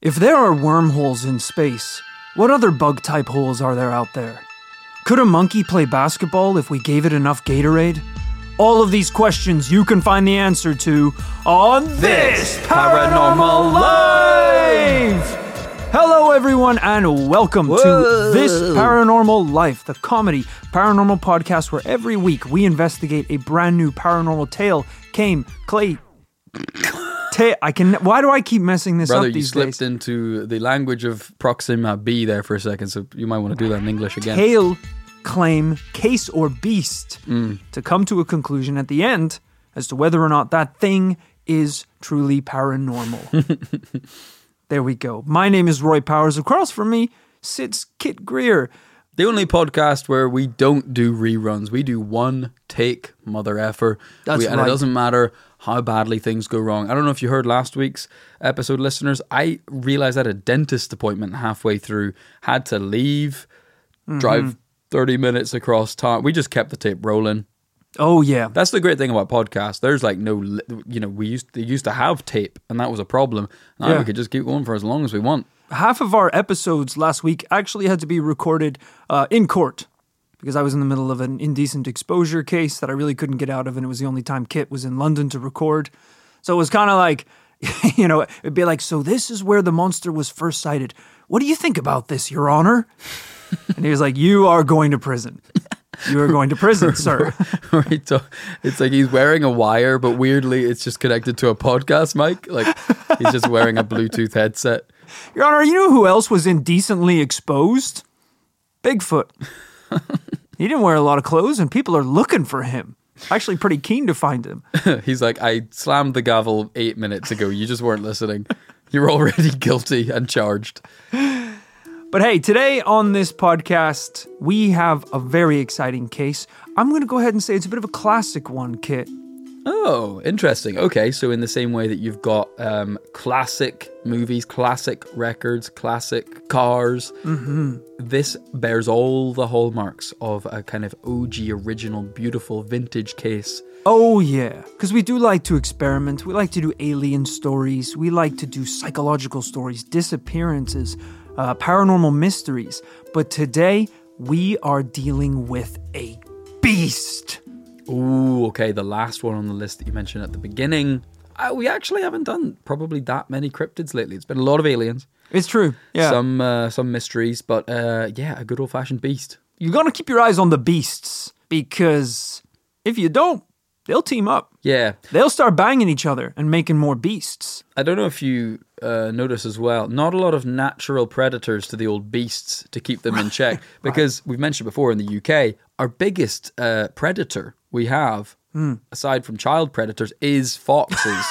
If there are wormholes in space, what other bug-type holes are there out there? Could a monkey play basketball if we gave it enough Gatorade? All of these questions you can find the answer to on This Paranormal Life! Hello everyone and welcome to This Paranormal Life, the comedy paranormal podcast where every week we investigate a brand new paranormal tale, why do I keep messing this Brother, up these days? you slipped into the language of Proxima B there for a second, so you might want to do that in English again. Tale, claim, case, or beast to come to a conclusion at the end as to whether or not that thing is truly paranormal. There we go. My name is Roy Powers. Across from me sits Kit Greer. The only podcast where we don't do reruns. We do one take, mother effer. That's And right. it doesn't matter how badly things go wrong. I don't know if you heard last week's episode, listeners. I realized I had a dentist appointment halfway through. Had to leave, drive 30 minutes across town. We just kept the tape rolling. Oh, yeah. That's the great thing about podcasts. There's like no, they used to have tape, and that was a problem. Now we could just keep going for as long as we want. Half of our episodes last week actually had to be recorded in court because I was in the middle of an indecent exposure case that I really couldn't get out of, and it was the only time Kit was in London to record. So it was kind of like, it'd be like, so this is where the monster was first sighted. What do you think about this, Your Honor? And he was like, you are going to prison. You are going to prison, sir. It's like he's wearing a wire, but weirdly it's just connected to a podcast mic. Like he's just wearing a Bluetooth headset. Your Honor, you know who else was indecently exposed? Bigfoot. He didn't wear a lot of clothes, and people are looking for him. Actually pretty keen to find him. He's like, I slammed the gavel 8 minutes ago. You just weren't listening. You're already guilty and charged. But hey, today on this podcast, we have a very exciting case. I'm going to go ahead and say it's a bit of a classic one, Kit. Oh, interesting. Okay, so in the same way that you've got classic movies, classic records, classic cars, this bears all the hallmarks of a kind of OG, original, beautiful, vintage case. Oh yeah, because we do like to experiment. We like to do alien stories. We like to do psychological stories, disappearances, paranormal mysteries. But today, we are dealing with a beast. Ooh, okay, the last one on the list that you mentioned at the beginning. We actually haven't done probably that many cryptids lately. It's been a lot of aliens. It's true, yeah. Some mysteries, but yeah, a good old-fashioned beast. You're going to keep your eyes on the beasts, because if you don't, they'll team up. Yeah. They'll start banging each other and making more beasts. I don't know if you notice as well, not a lot of natural predators to the old beasts to keep them in check. Because we've mentioned before in the UK, our biggest predator we have, aside from child predators, is foxes.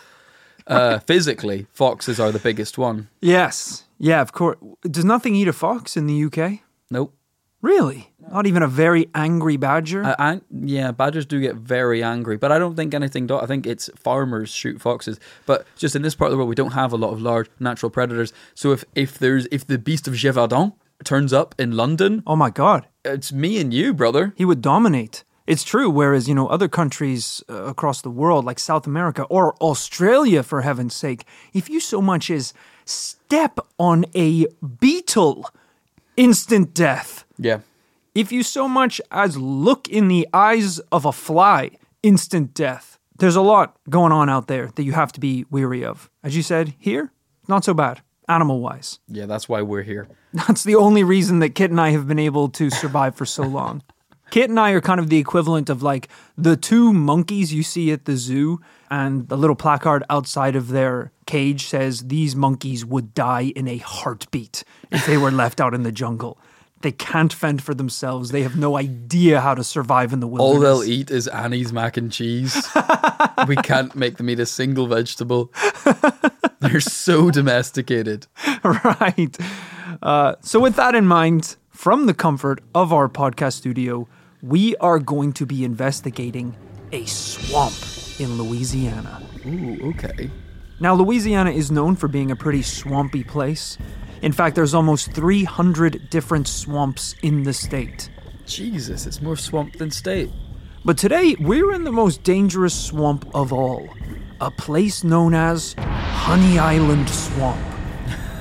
Physically, foxes are the biggest one. Yes. Yeah, of course. Does nothing eat a fox in the UK? Nope. Really? Not even a very angry badger? Yeah, badgers do get very angry, but I don't think anything I think it's farmers shoot foxes. But just in this part of the world, we don't have a lot of large natural predators. So if the beast of Gévaudan turns up in London, Oh my God. it's me and you, brother. He would dominate. It's true, whereas, other countries across the world, like South America or Australia, for heaven's sake, if you so much as step on a beetle, instant death. Yeah. If you so much as look in the eyes of a fly, instant death. There's a lot going on out there that you have to be wary of. As you said, here, not so bad, animal-wise. Yeah, that's why we're here. That's the only reason that Kit and I have been able to survive for so long. Kit and I are kind of the equivalent of like the two monkeys you see at the zoo, and the little placard outside of their cage says these monkeys would die in a heartbeat if they were left out in the jungle. They can't fend for themselves. They have no idea how to survive in the wilderness. All they'll eat is Annie's mac and cheese. We can't make them eat a single vegetable. They're so domesticated. Right. So with that in mind, from the comfort of our podcast studio, we are going to be investigating a swamp in Louisiana. Ooh, okay. Now, Louisiana is known for being a pretty swampy place. In fact, there's almost 300 different swamps in the state. Jesus, it's more swamp than state. But today, we're in the most dangerous swamp of all. A place known as Honey Island Swamp.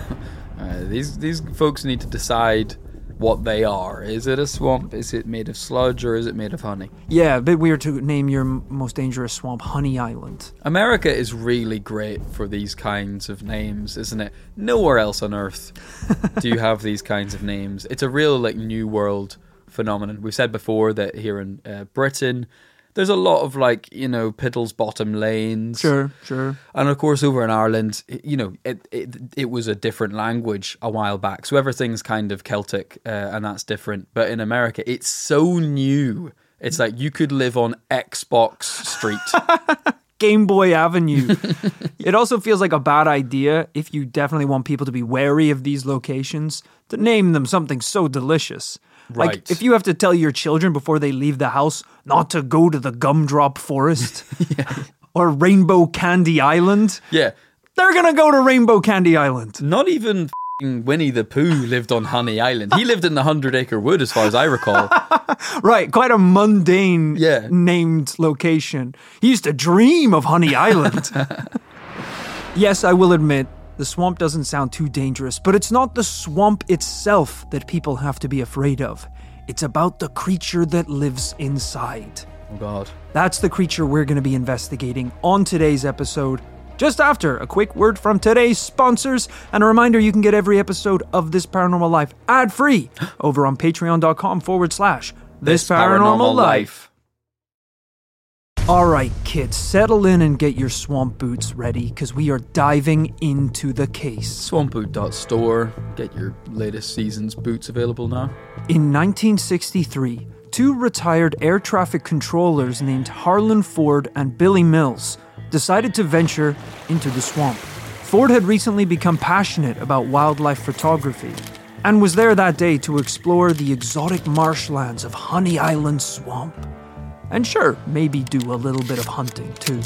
These folks need to decide what they are. Is it a swamp? Is it made of sludge, or is it made of honey? Yeah, a bit weird to name your most dangerous swamp Honey Island. America is really great for these kinds of names, isn't it? Nowhere else on Earth do you have these kinds of names. It's a real New World phenomenon. We've said before that here in Britain, there's a lot of Piddle's Bottom lanes. Sure. And of course over in Ireland, it was a different language a while back. So everything's kind of Celtic and that's different. But in America, it's so new. It's like you could live on Xbox Street. Game Boy Avenue. It also feels like a bad idea, if you definitely want people to be wary of these locations, to name them something so delicious. Right. Like, if you have to tell your children before they leave the house not to go to the Gumdrop Forest or Rainbow Candy Island, yeah, they're going to go to Rainbow Candy Island. Not even Winnie the Pooh lived on Honey Island. He lived in the 100-acre wood, as far as I recall. Right, quite a mundane named location. He used to dream of Honey Island. Yes, I will admit, the swamp doesn't sound too dangerous, but it's not the swamp itself that people have to be afraid of. It's about the creature that lives inside. Oh, God. That's the creature we're going to be investigating on today's episode. Just after a quick word from today's sponsors, and a reminder you can get every episode of This Paranormal Life ad-free over on patreon.com/This Paranormal Life. All right, kids, settle in and get your swamp boots ready, because we are diving into the case. Swampboot.store. Get your latest season's boots available now. In 1963, two retired air traffic controllers named Harlan Ford and Billy Mills decided to venture into the swamp. Ford had recently become passionate about wildlife photography and was there that day to explore the exotic marshlands of Honey Island Swamp. And sure, maybe do a little bit of hunting, too.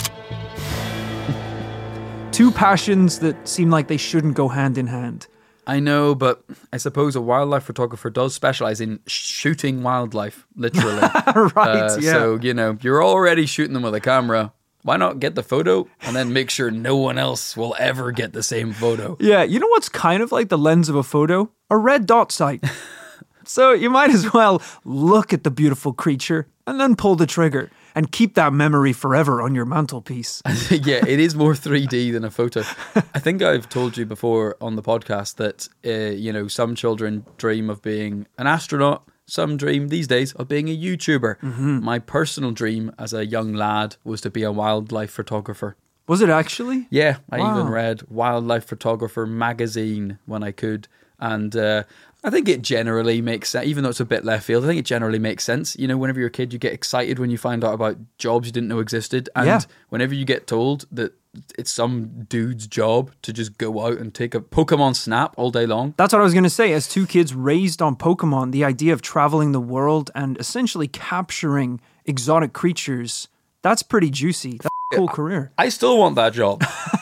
Two passions that seem like they shouldn't go hand in hand. I know, but I suppose a wildlife photographer does specialize in shooting wildlife, literally. Right, yeah. So, you're already shooting them with a camera. Why not get the photo and then make sure no one else will ever get the same photo? Yeah, you know what's kind of like the lens of a photo? A red dot sight. So you might as well look at the beautiful creature and then pull the trigger and keep that memory forever on your mantelpiece. Yeah, it is more 3D than a photo. I think I've told you before on the podcast that, some children dream of being an astronaut. Some dream these days of being a YouTuber. Mm-hmm. My personal dream as a young lad was to be a wildlife photographer. Was it actually? Yeah, I even read Wildlife Photographer magazine when I could. And I think it generally makes sense, even though it's a bit left field. I think it generally makes sense. Whenever you're a kid, you get excited when you find out about jobs you didn't know existed. And whenever you get told that it's some dude's job to just go out and take a Pokemon snap all day long. That's what I was going to say. As two kids raised on Pokemon, the idea of traveling the world and essentially capturing exotic creatures, that's pretty juicy. That's a cool career. I still want that job.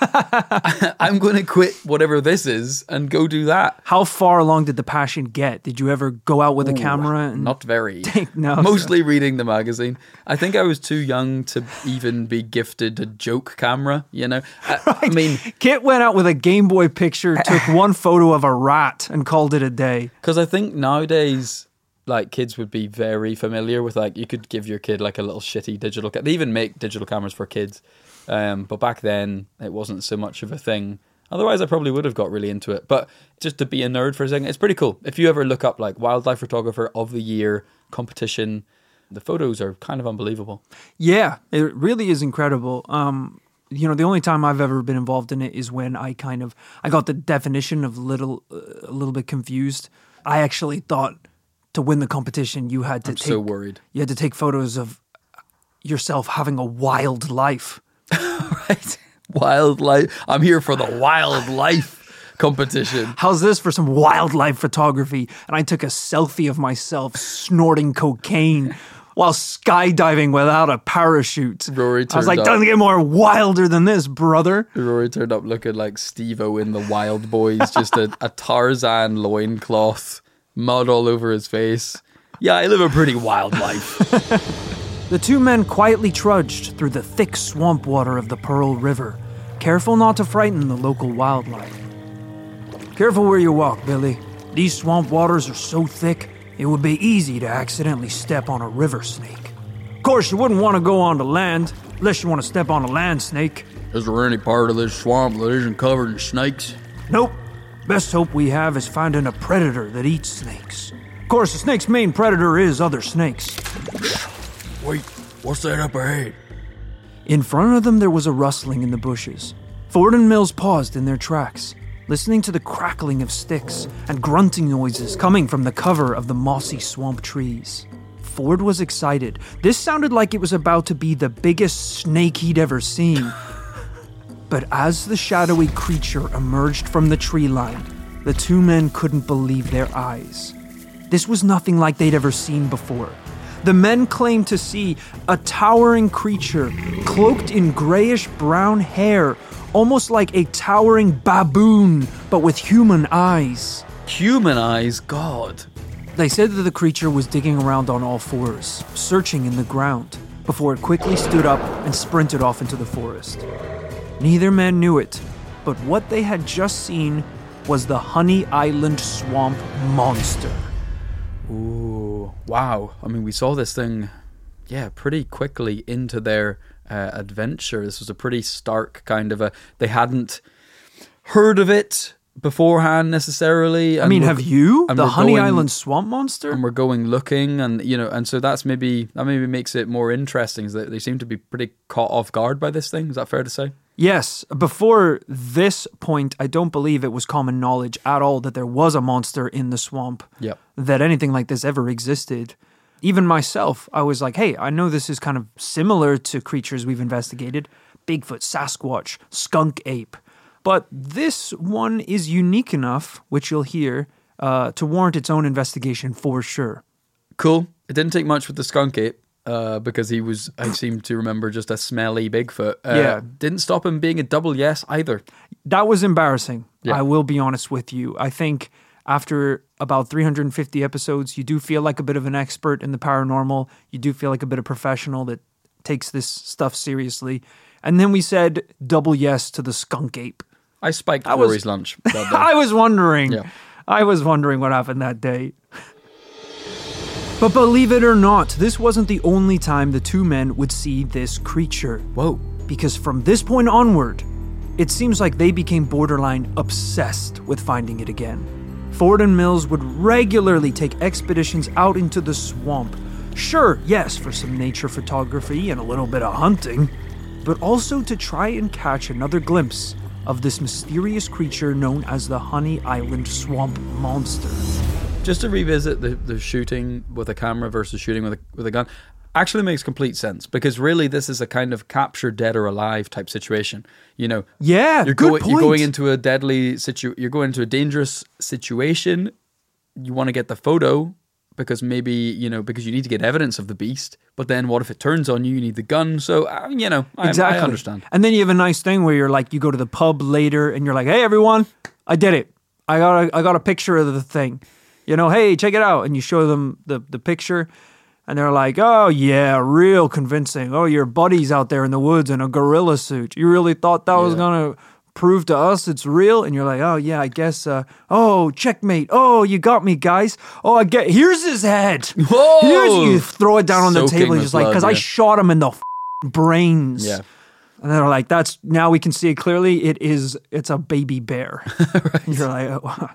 I'm going to quit whatever this is and go do that. How far along did the passion get? Did you ever go out with a camera? And not very. Mostly reading the magazine. I think I was too young to even be gifted a joke camera, Right. Kit went out with a Game Boy picture, took one photo of a rat and called it a day. Because I think nowadays, kids would be very familiar with, you could give your kid, a little shitty digital camera. They even make digital cameras for kids. But back then, it wasn't so much of a thing. Otherwise, I probably would have got really into it. But just to be a nerd for a second, it's pretty cool. If you ever look up, Wildlife Photographer of the Year competition, the photos are kind of unbelievable. Yeah, it really is incredible. The only time I've ever been involved in it is when I got the definition of a little bit confused. I actually thought to win the competition, you had to so worried. You had to take photos of yourself having a wild life. Right. Wildlife. I'm here for the wildlife competition. How's this for some wildlife photography? And I took a selfie of myself snorting cocaine while skydiving without a parachute. Rory turned I was like, doesn't get more wilder than this, brother. Rory turned up looking like Steve-O in The Wild Boys, just a Tarzan loincloth, mud all over his face. Yeah, I live a pretty wild life. The two men quietly trudged through the thick swamp water of the Pearl River, careful not to frighten the local wildlife. Careful where you walk, Billy. These swamp waters are so thick, it would be easy to accidentally step on a river snake. Of course, you wouldn't want to go onto land, unless you want to step on a land snake. Is there any part of this swamp that isn't covered in snakes? Nope. Best hope we have is finding a predator that eats snakes. Of course, the snake's main predator is other snakes. Wait, what's that up ahead? In front of them, there was a rustling in the bushes. Ford and Mills paused in their tracks, listening to the crackling of sticks and grunting noises coming from the cover of the mossy swamp trees. Ford was excited. This sounded like it was about to be the biggest snake he'd ever seen. But as the shadowy creature emerged from the tree line, the two men couldn't believe their eyes. This was nothing like they'd ever seen before. The men claimed to see a towering creature cloaked in grayish-brown hair, almost like a towering baboon, but with human eyes. Human eyes? God. They said that the creature was digging around on all fours, searching in the ground, before it quickly stood up and sprinted off into the forest. Neither man knew it, but what they had just seen was the Honey Island Swamp Monster. Ooh, wow. I mean, we saw this thing, pretty quickly into their adventure. This was a pretty stark kind of they hadn't heard of it beforehand necessarily. I mean, have you? The Honey Island Swamp Monster? And we're going looking, and and so that maybe makes it more interesting, is that they seem to be pretty caught off guard by this thing. Is that fair to say? Yes. Before this point, I don't believe it was common knowledge at all that there was a monster in the swamp. Yep. That anything like this ever existed. Even myself, I was like, hey, I know this is kind of similar to creatures we've investigated. Bigfoot, Sasquatch, skunk ape. But this one is unique enough, which you'll hear, to warrant its own investigation for sure. Cool. It didn't take much with the skunk ape. Because he was, I seem to remember, just a smelly Bigfoot. Didn't stop him being a double yes either. That was embarrassing. Yeah. I will be honest with you. I think after about 350 episodes, you do feel like a bit of an expert in the paranormal. You do feel like a bit of professional that takes this stuff seriously. And then we said double yes to the skunk ape. I spiked Rory's lunch that day. I was wondering. Yeah. I was wondering what happened that day. But believe it or not, this wasn't the only time the two men would see this creature. Whoa. Because from this point onward, it seems like they became borderline obsessed with finding it again. Ford and Mills would regularly take expeditions out into the swamp. Sure, yes, for some nature photography and a little bit of hunting, but also to try and catch another glimpse of this mysterious creature known as the Honey Island Swamp Monster. Just to revisit the shooting with a camera versus shooting with a gun, actually makes complete sense, because really this is a kind of capture dead or alive type situation. Yeah, you're going into a you're going into a dangerous situation. You want to get the photo because maybe because you need to get evidence of the beast. But then what if it turns on you? You need the gun. So exactly. I understand. And then you have a nice thing where you're like, you go to the pub later and you're like, hey everyone, I did it. I got a picture of the thing. Hey, check it out. And you show them the picture, and they're like, oh, yeah, real convincing. Oh, your buddy's out there in the woods in a gorilla suit. You really thought that was going to prove to us it's real? And you're like, oh, yeah, I guess, checkmate. Oh, you got me, guys. Oh, here's his head. Whoa! You throw it down on the table. He's just like, because I shot him in the brains. Yeah. And they're like, now we can see it clearly. It's a baby bear. Right. You're like, oh,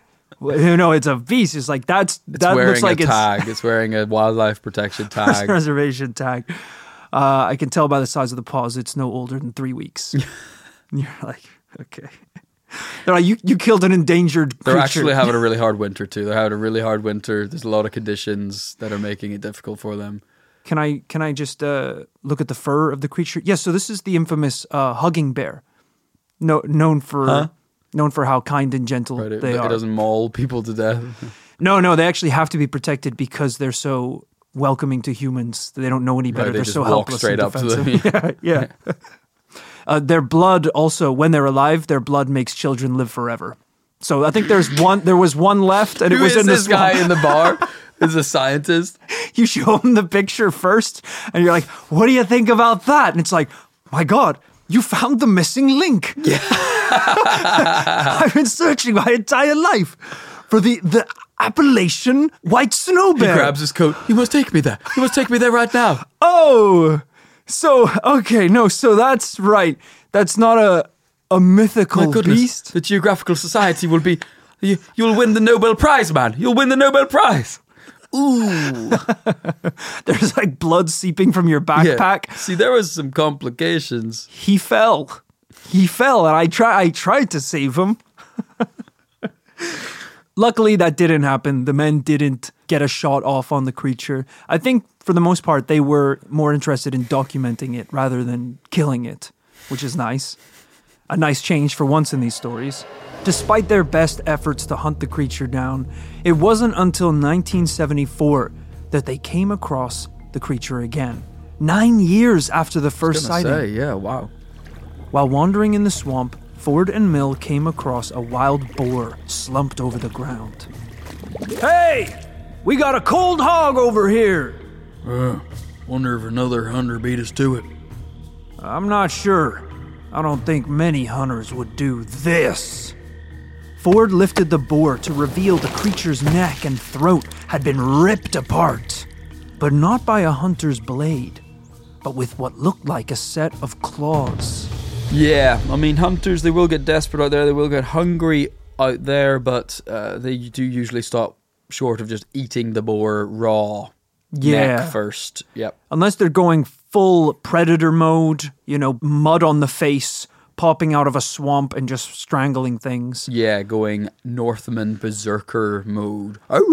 it's a beast. It's like that looks like a tag. It's wearing a wildlife protection tag, reservation tag. I can tell by the size of the paws it's no older than 3 weeks. You're like, okay. They're like, you killed an endangered creature. They're actually having a really hard winter too. They're having a really hard winter. There's a lot of conditions that are making it difficult for them. Can I just look at the fur of the creature? Yes. So this is the infamous hugging bear, known for how kind and gentle they are. It doesn't maul people to death. No, they actually have to be protected because they're so welcoming to humans. They don't know any better. Right, they're so helpless straight and up to them. Yeah. Their blood also, when they're alive, their blood makes children live forever. So I think there was one left, and it was in this guy in the bar. Is a scientist. You show him the picture first, and you're like, "What do you think about that?" And it's like, "My God, You found the missing link. Yeah. I've been searching my entire life for the Appalachian white snow He bear. grabs his coat. You must take me there. You must take me there right now. Oh, so that's right. That's not a mythical My goodness. beast. The Geographical Society will be... You'll win the Nobel Prize, man. You'll win the Nobel Prize. Ooh. There's like blood seeping from your backpack. Yeah. See, there was some complications. He fell, and I tried to save him. Luckily, that didn't happen. The men didn't get a shot off on the creature. I think, for the most part, they were more interested in documenting it rather than killing it, which is nice. A nice change for once in these stories. Despite their best efforts to hunt the creature down, it wasn't until 1974 that they came across the creature again. 9 years after the first sighting. Yeah, wow. While wandering in the swamp, Ford and Mill came across a wild boar slumped over the ground. Hey! We got a cold hog over here! Wonder if another hunter beat us to it. I'm not sure. I don't think many hunters would do this. Ford lifted the boar to reveal the creature's neck and throat had been ripped apart. But not by a hunter's blade, but with what looked like a set of claws. Yeah, I mean, hunters, they will get desperate out there. They will get hungry out there, but they do usually stop short of just eating the boar raw. Neck first. Yep. Unless they're going full predator mode, mud on the face, popping out of a swamp and just strangling things. Yeah, going Northman berserker mode.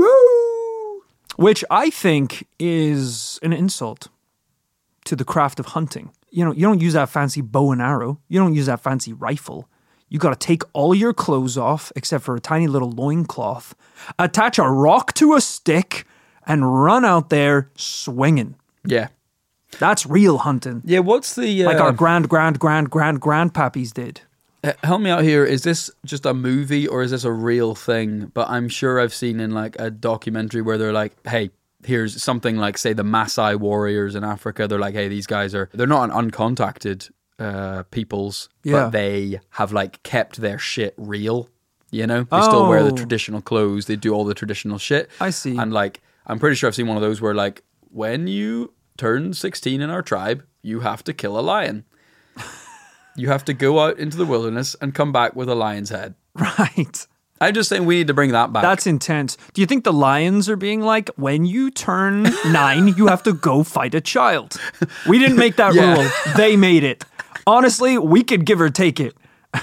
Oh, which I think is an insult to the craft of hunting. You don't use that fancy bow and arrow. You don't use that fancy rifle. You got to take all your clothes off except for a tiny little loincloth, attach a rock to a stick, and run out there swinging. Yeah. That's real hunting. Yeah, what's the... like our grandpappies did. Help me out here. Is this just a movie or is this a real thing? But I'm sure I've seen in like a documentary where they're like, hey, here's something like, say, the Maasai warriors in Africa. They're like, hey, these guys they're not an uncontacted peoples, but they have like kept their shit real. They still wear the traditional clothes. They do all the traditional shit. I see. And like, I'm pretty sure I've seen one of those where like, when you turn 16 in our tribe, you have to kill a lion. You have to go out into the wilderness and come back with a lion's head. Right. I'm just saying we need to bring that back. That's intense. Do you think the lions are being like, when you turn 9, you have to go fight a child? We didn't make that rule. They made it. Honestly, we could give or take it.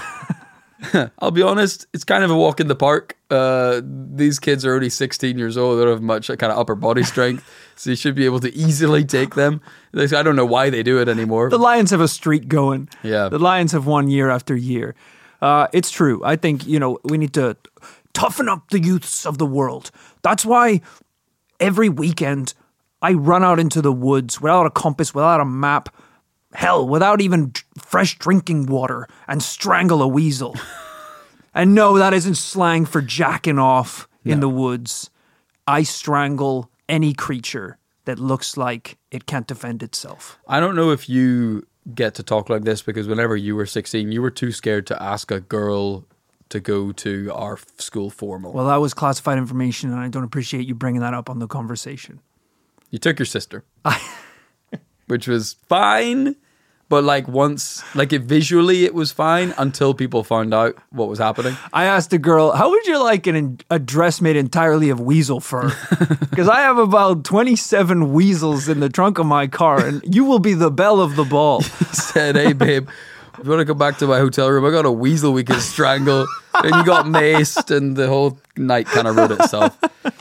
I'll be honest, it's kind of a walk in the park. These kids are only 16 years old. They don't have much kind of upper body strength, so you should be able to easily take them. I don't know why they do it anymore. The Lions have a streak going. Yeah. The Lions have won year after year. It's true. I think, we need to toughen up the youths of the world. That's why every weekend I run out into the woods without a compass, without a map, hell, without even fresh drinking water, and strangle a weasel. And no, that isn't slang for jacking off in the woods. I strangle any creature that looks like it can't defend itself. I don't know if you get to talk like this because whenever you were 16, you were too scared to ask a girl to go to our school formal. Well, that was classified information, and I don't appreciate you bringing that up on the conversation. You took your sister, which was fine. But visually it was fine until people found out what was happening. I asked a girl, how would you like a dress made entirely of weasel fur? Because I have about 27 weasels in the trunk of my car, and you will be the belle of the ball. He said, hey, babe, if you want to come back to my hotel room, I got a weasel we can strangle. And you got maced, and the whole night kind of wrote itself.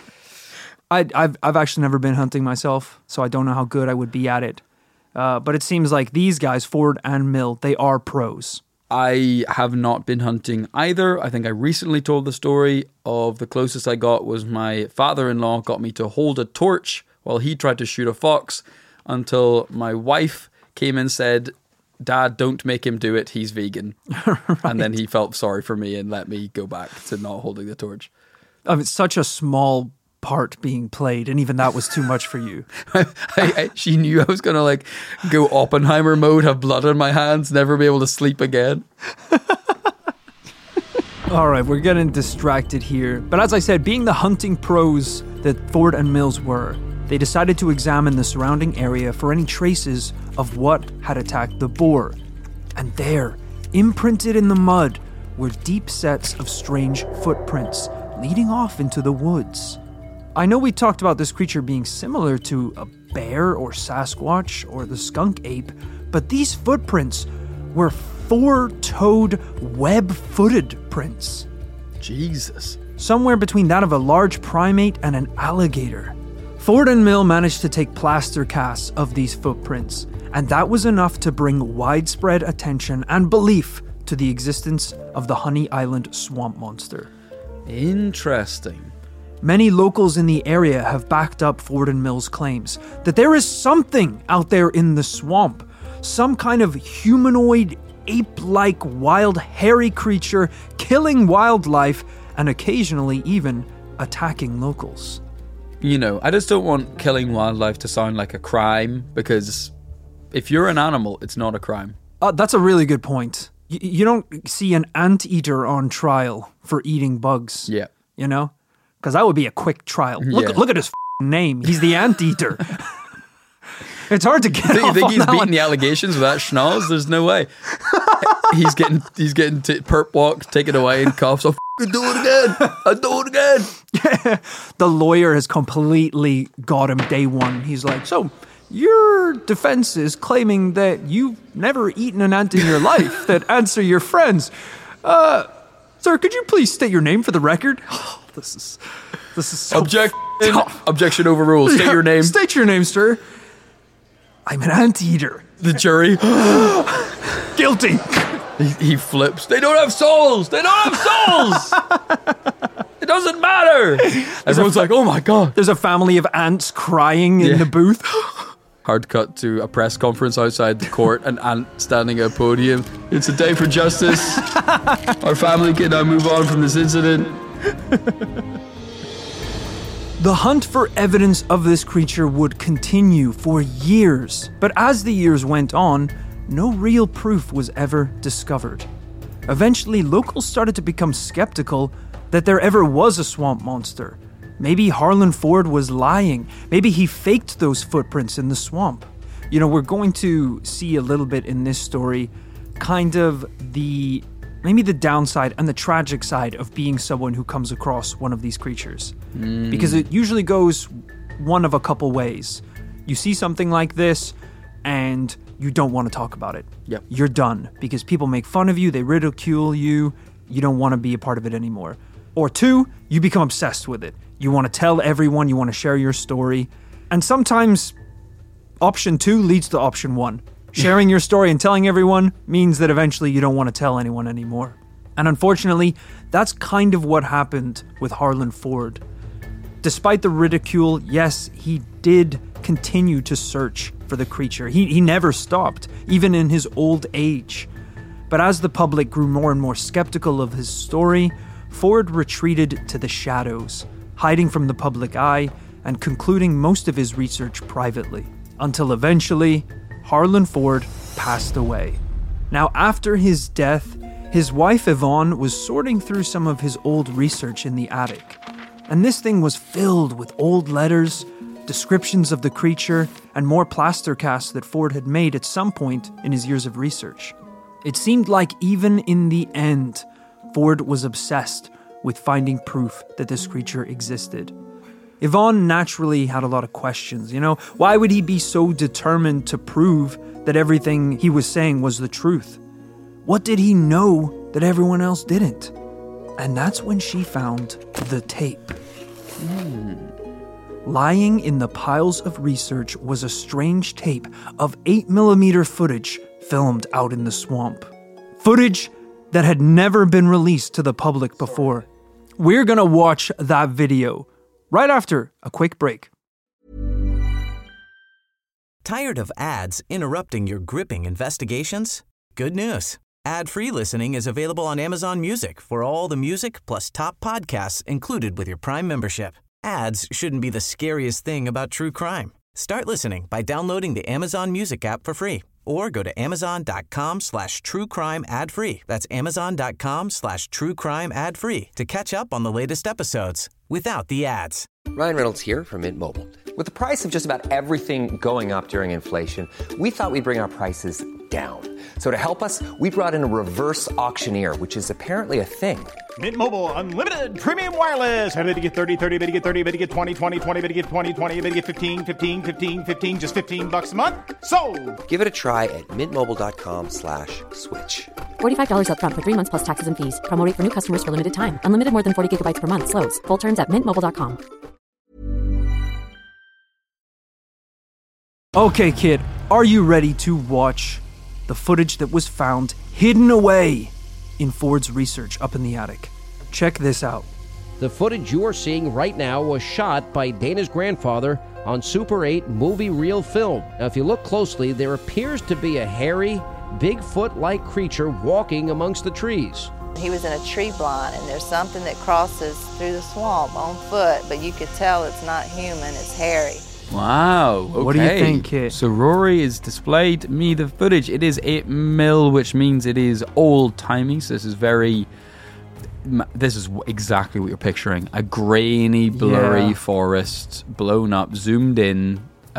I've actually never been hunting myself, so I don't know how good I would be at it. But it seems like these guys, Ford and Mill, they are pros. I have not been hunting either. I think I recently told the story of the closest I got was my father-in-law got me to hold a torch while he tried to shoot a fox until my wife came and said, Dad, don't make him do it. He's vegan. Right. And then he felt sorry for me and let me go back to not holding the torch. It's such a small part being played, and even that was too much for you. She knew I was going to like go Oppenheimer mode, have blood on my hands, never be able to sleep again. All right, we're getting distracted here. But as I said, being the hunting pros that Ford and Mills were, they decided to examine the surrounding area for any traces of what had attacked the boar. And there, imprinted in the mud, were deep sets of strange footprints leading off into the woods. I know we talked about this creature being similar to a bear or Sasquatch or the skunk ape, but these footprints were four-toed, web-footed prints. Jesus. Somewhere between that of a large primate and an alligator. Ford and Mill managed to take plaster casts of these footprints, and that was enough to bring widespread attention and belief to the existence of the Honey Island swamp monster. Interesting. Many locals in the area have backed up Ford and Mill's claims that there is something out there in the swamp, some kind of humanoid, ape-like, wild, hairy creature killing wildlife and occasionally even attacking locals. You know, I just don't want killing wildlife to sound like a crime, because if you're an animal, it's not a crime. That's a really good point. You don't see an anteater on trial for eating bugs. Yeah. You know? Because that would be a quick trial. Look at his name. He's the anteater. It's hard to get off You think on he's that beating one. the allegations with that schnoz? There's no way. He's getting perp walked, taken away, and coughs. I'll do it again. I'll do it again. The lawyer has completely got him day one. He's like, so your defense is claiming that you've never eaten an ant in your life, that ants are your friends. Sir, could you please state your name for the record? Oh, this is so Objection overruled. State your name. State your name, sir. I'm an anteater. The jury. Guilty. He flips. They don't have souls. They don't have souls. It doesn't matter. Everyone's like, oh my God. There's a family of ants crying in the booth. Hard cut to a press conference outside the court, an ant standing at a podium. It's a day for justice. Our family can now move on from this incident. The hunt for evidence of this creature would continue for years, but as the years went on, no real proof was ever discovered. Eventually, locals started to become skeptical that there ever was a swamp monster. Maybe Harlan Ford was lying. Maybe he faked those footprints in the swamp. You know, we're going to see a little bit in this story kind of maybe the downside and the tragic side of being someone who comes across one of these creatures. Because it usually goes one of a couple ways. You see something like this and you don't want to talk about it. Yep. You're done because people make fun of you, they ridicule you, you don't want to be a part of it anymore. Or two, you become obsessed with it. You want to tell everyone, you want to share your story. And sometimes option 2 leads to option 1. Sharing your story and telling everyone means that eventually you don't want to tell anyone anymore. And unfortunately, that's kind of what happened with Harlan Ford. Despite the ridicule, yes, he did continue to search for the creature. He never stopped, even in his old age. But as the public grew more and more skeptical of his story, Ford retreated to the shadows, hiding from the public eye and concluding most of his research privately, until eventually Harlan Ford passed away. Now, after his death, his wife Yvonne was sorting through some of his old research in the attic. And this thing was filled with old letters, descriptions of the creature, and more plaster casts that Ford had made at some point in his years of research. It seemed like even in the end, Ford was obsessed with finding proof that this creature existed. Yvonne naturally had a lot of questions, why would he be so determined to prove that everything he was saying was the truth? What did he know that everyone else didn't? And that's when she found the tape. Lying in the piles of research was a strange tape of 8mm footage filmed out in the swamp. Footage that had never been released to the public before. We're gonna watch that video right after a quick break. Tired of ads interrupting your gripping investigations? Good news. Ad-free listening is available on Amazon Music for all the music plus top podcasts included with your Prime membership. Ads shouldn't be the scariest thing about true crime. Start listening by downloading the Amazon Music app for free or go to amazon.com/truecrime ad free. That's amazon.com/truecrime ad free to catch up on the latest episodes without the ads. Ryan Reynolds here from Mint Mobile. With the price of just about everything going up during inflation, we thought we'd bring our prices down. So to help us, we brought in a reverse auctioneer, which is apparently a thing. Mint Mobile Unlimited Premium Wireless. How to get 30, 30, bit to get 30, bit to get 20, 20, 20, bit to get 20, 20, bit to get 15, 15, 15, 15, just $15 a month? Sold! Give it a try at mintmobile.com/switch. $45 up front for 3 months plus taxes and fees. Promo rate for new customers for limited time. Unlimited more than 40 gigabytes per month. Slows full terms at mintmobile.com. Okay, kid, are you ready to watch the footage that was found hidden away in Ford's research up in the attic? Check this out. The footage you are seeing right now was shot by Dana's grandfather on Super 8 movie reel film. Now, if you look closely, there appears to be a hairy, Bigfoot-like creature walking amongst the trees. He was in a tree blind, and there's something that crosses through the swamp on foot, but you could tell it's not human, it's hairy. Wow. Okay. What do you think, kid? So Rory has displayed me the footage. It is 8mm, which means it is old-timey. So this is exactly what you're picturing. A grainy, blurry forest, blown up, zoomed in.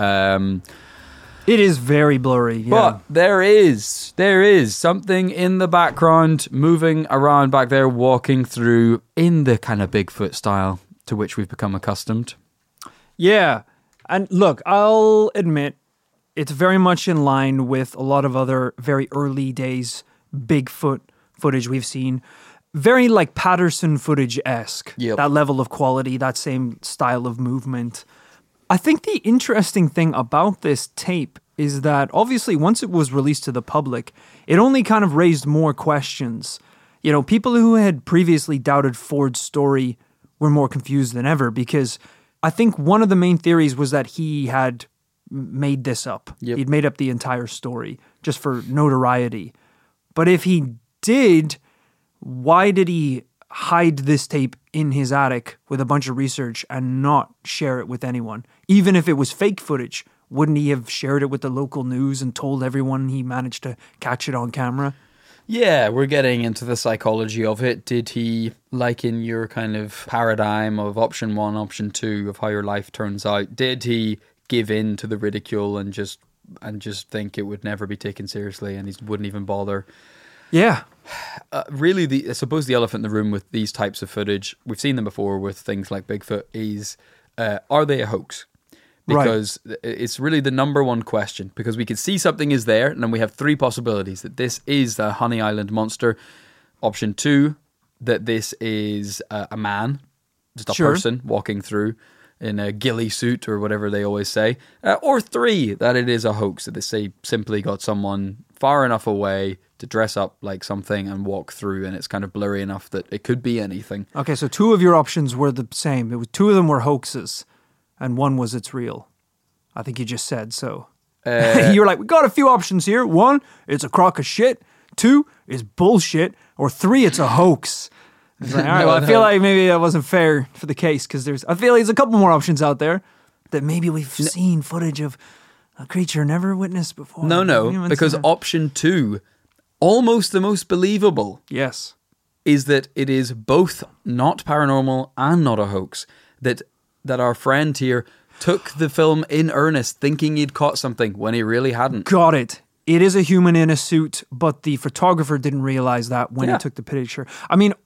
It is very blurry, yeah. But there is something in the background moving around back there, walking through in the kind of Bigfoot style to which we've become accustomed. Yeah. And look, I'll admit, it's very much in line with a lot of other very early days Bigfoot footage we've seen. Very like Patterson footage-esque. Yep. That level of quality, that same style of movement. I think the interesting thing about this tape is that obviously once it was released to the public, it only kind of raised more questions. You know, people who had previously doubted Ford's story were more confused than ever because I think one of the main theories was that he had made this up. Yep. He'd made up the entire story just for notoriety. But if he did, why did he hide this tape in his attic with a bunch of research and not share it with anyone? Even if it was fake footage, wouldn't he have shared it with the local news and told everyone he managed to catch it on camera? Yeah, we're getting into the psychology of it. Did he, like in your kind of paradigm of option 1, option 2 of how your life turns out, did he give in to the ridicule and just think it would never be taken seriously and he wouldn't even bother? Yeah. Really, I suppose the elephant in the room with these types of footage, we've seen them before with things like Bigfoot, is are they a hoax? Because it's really the number one question. Because we can see something is there, and then we have 3 possibilities. That this is the Honey Island monster. Option 2, that this is a man, just a person walking through in a ghillie suit or whatever they always say. Or 3, that it is a hoax, that they simply got someone far enough away to dress up like something and walk through, and it's kind of blurry enough that it could be anything. Okay, so 2 of your options were the same. It was 2 of them were hoaxes. And 1 was it's real. I think you just said so. You're like, we got a few options here. 1, it's a crock of shit. 2, is bullshit. Or 3, it's a hoax. It's like, all right, I feel like maybe that wasn't fair for the case because I feel like there's a couple more options out there that maybe we've seen footage of a creature never witnessed before. No, because option 2, almost the most believable. Yes. Is that it is both not paranormal and not a hoax. That our friend here took the film in earnest, thinking he'd caught something when he really hadn't. Got it. It is a human in a suit, but the photographer didn't realize that when he took the picture. I mean,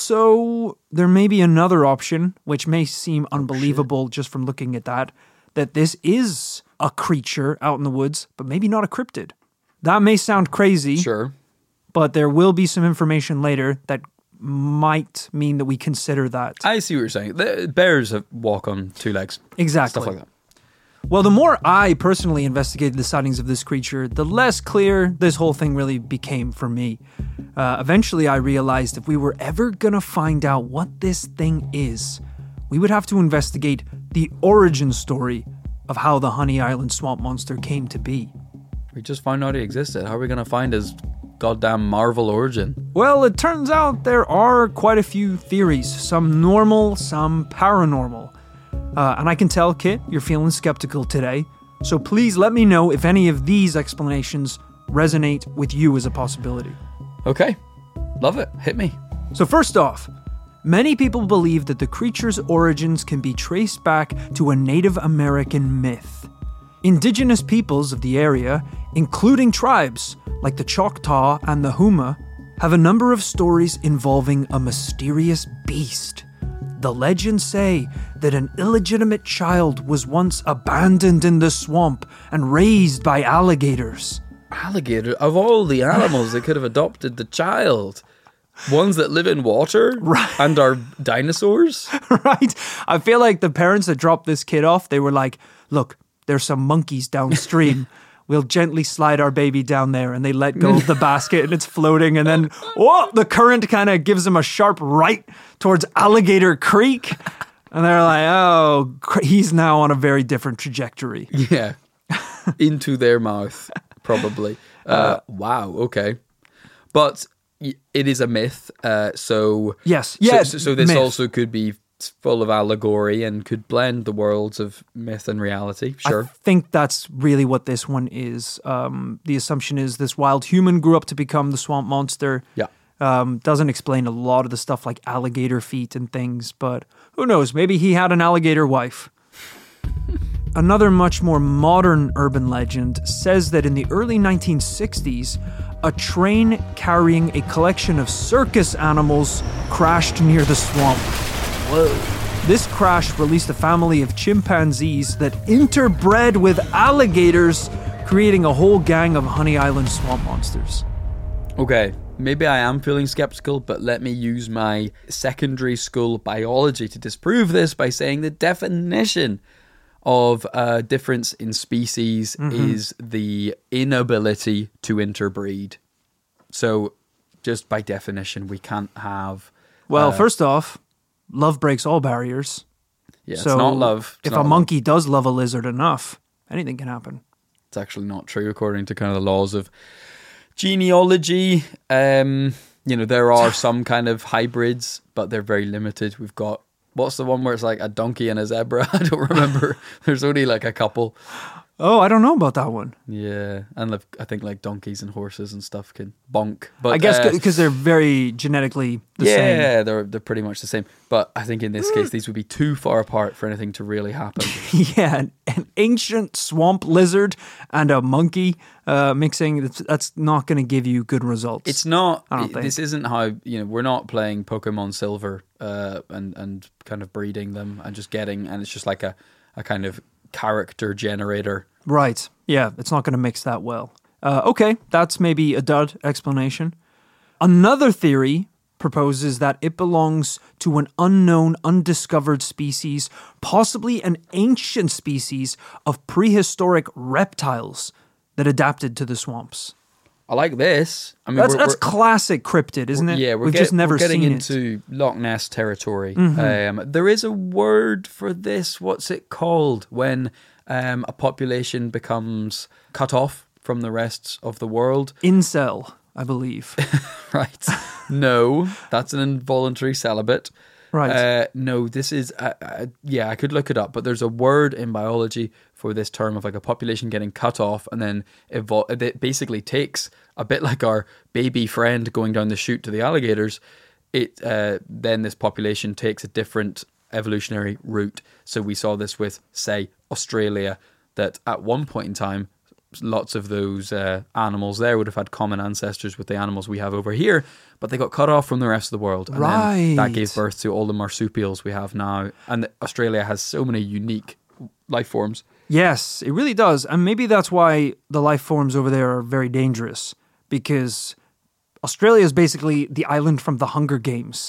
also, there may be another option, which may seem unbelievable just from looking at that this is a creature out in the woods, but maybe not a cryptid. That may sound crazy. Sure. But there will be some information later that might mean that we consider that. I see what you're saying. The bears walk on 2 legs. Exactly. Stuff like that. Well, the more I personally investigated the sightings of this creature, the less clear this whole thing really became for me. Eventually, I realized if we were ever going to find out what this thing is, we would have to investigate the origin story of how the Honey Island swamp monster came to be. We just found out he existed. How are we going to find his goddamn Marvel origin? Well, it turns out there are quite a few theories, some normal, some paranormal. And I can tell, Kit, you're feeling skeptical today. So please let me know if any of these explanations resonate with you as a possibility. Okay. Love it. Hit me. So first off, many people believe that the creature's origins can be traced back to a Native American myth. Indigenous peoples of the area, including tribes like the Choctaw and the Huma, have a number of stories involving a mysterious beast. The legends say that an illegitimate child was once abandoned in the swamp and raised by alligators. Alligator? Of all the animals that could have adopted the child, ones that live in water and are dinosaurs? Right? I feel like the parents that dropped this kid off, they were like, look, there's some monkeys downstream. We'll gently slide our baby down there, and they let go of the basket and it's floating, and then the current kind of gives them a sharp right towards Alligator Creek, and they're like, he's now on a very different trajectory. Yeah. Into their mouth, probably. Wow, okay. But it is a myth, so... Yes, So this myth also could be full of allegory and could blend the worlds of myth and reality. Sure. I think that's really what this one is. The assumption is this wild human grew up to become the swamp monster. Yeah. Doesn't explain a lot of the stuff like alligator feet and things, but who knows? Maybe he had an alligator wife. Another much more modern urban legend says that in the early 1960s, a train carrying a collection of circus animals crashed near the swamp. Whoa. This crash released a family of chimpanzees that interbred with alligators, creating a whole gang of Honey Island swamp monsters. Okay, maybe I am feeling skeptical, but let me use my secondary school biology to disprove this by saying the definition of a difference in species is the inability to interbreed. So, just by definition, we can't have... Well, first off, love breaks all barriers. Yeah, so it's not love. If a monkey does love a lizard enough, anything can happen. It's actually not true according to kind of the laws of genealogy. There are some kind of hybrids, but they're very limited. We've got, what's the one where it's like a donkey and a zebra? I don't remember. There's only like a couple. Oh, I don't know about that one. Yeah, and I think like donkeys and horses and stuff can bonk. But I guess because they're very genetically the same. Yeah, they're pretty much the same. But I think in this case, these would be too far apart for anything to really happen. Yeah, an ancient swamp lizard and a monkey mixing, that's not going to give you good results. It's not. I don't think. This isn't how, we're not playing Pokemon Silver and kind of breeding them and just getting, and it's just like a kind of character generator. Right. Yeah, it's not going to mix that well. Okay, that's maybe a dud explanation. Another theory proposes that it belongs to an unknown, undiscovered species, possibly an ancient species of prehistoric reptiles that adapted to the swamps. I like this. I mean, that's classic cryptid, isn't it? Yeah, we've just never getting seen into Loch Ness territory. Mm-hmm. There is a word for this. What's it called when a population becomes cut off from the rest of the world? Incel, I believe. Right. No, that's an involuntary celibate. Right. No, this is, I could look it up, but there's a word in biology for this term of like a population getting cut off and then it basically takes, a bit like our baby friend going down the chute to the alligators, then this population takes a different evolutionary route. So we saw this with, say, Australia, that at one point in time, lots of those animals there would have had common ancestors with the animals we have over here, but they got cut off from the rest of the world. And then that gave birth to all the marsupials we have now. And Australia has so many unique life forms. Yes, it really does. And maybe that's why the life forms over there are very dangerous, because Australia is basically the island from the Hunger Games.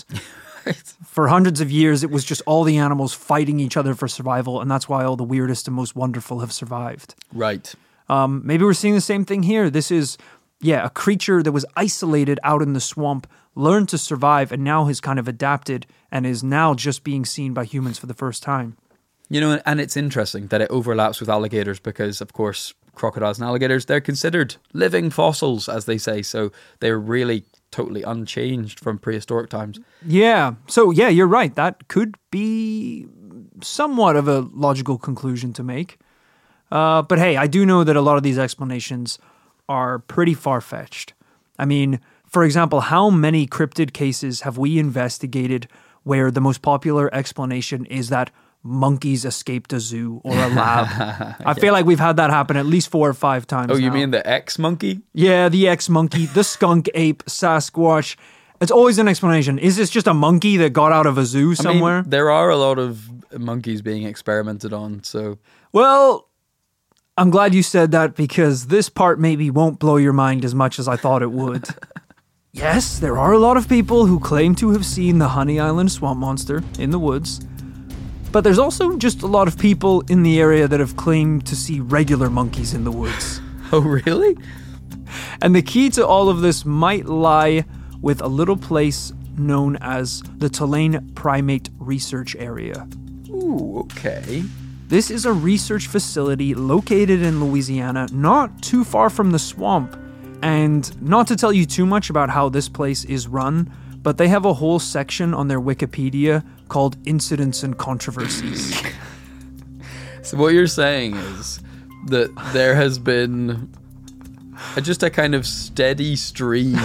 For hundreds of years, it was just all the animals fighting each other for survival, and that's why all the weirdest and most wonderful have survived. Right. Maybe we're seeing the same thing here. This is, a creature that was isolated out in the swamp, learned to survive, and now has kind of adapted and is now just being seen by humans for the first time. And it's interesting that it overlaps with alligators because, of course, crocodiles and alligators, they're considered living fossils, as they say. So they're really totally unchanged from prehistoric times. Yeah. So, you're right. That could be somewhat of a logical conclusion to make. But hey, I do know that a lot of these explanations are pretty far-fetched. I mean, for example, how many cryptid cases have we investigated where the most popular explanation is that monkeys escaped a zoo or a lab? I feel like we've had that happen at least 4 or 5 times. Oh, you now. mean the X-monkey? Yeah, the X-monkey, the skunk ape, Sasquatch. It's always an explanation. Is this just a monkey that got out of a zoo somewhere? I mean, there are a lot of monkeys being experimented on, so... Well, I'm glad you said that because this part maybe won't blow your mind as much as I thought it would. Yes, there are a lot of people who claim to have seen the Honey Island swamp monster in the woods. But there's also just a lot of people in the area that have claimed to see regular monkeys in the woods. Oh, really? And the key to all of this might lie with a little place known as the Tulane Primate Research Area. Ooh, okay. This is a research facility located in Louisiana, not too far from the swamp. And not to tell you too much about how this place is run, but they have a whole section on their Wikipedia called Incidents and Controversies. So what you're saying is that there has been just a kind of steady stream